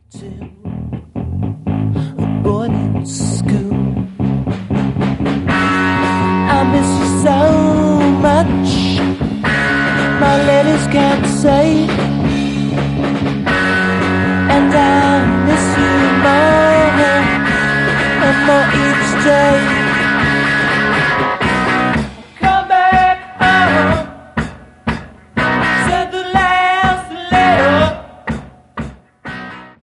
to a boarding school. I miss you so much, my letters can't say, and I miss you more and more each day.